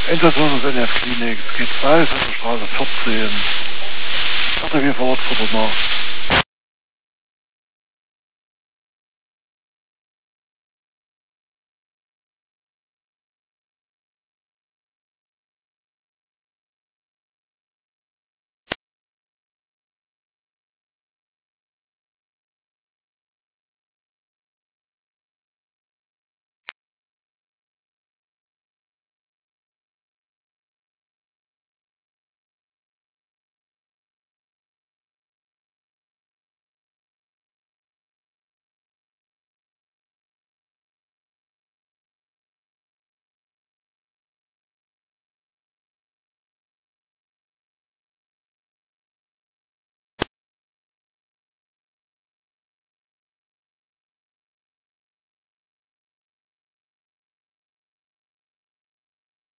Endstation ist NF Klinik, es geht weiter zur Straße 14. Dachte wir vor Ort vor Brunner.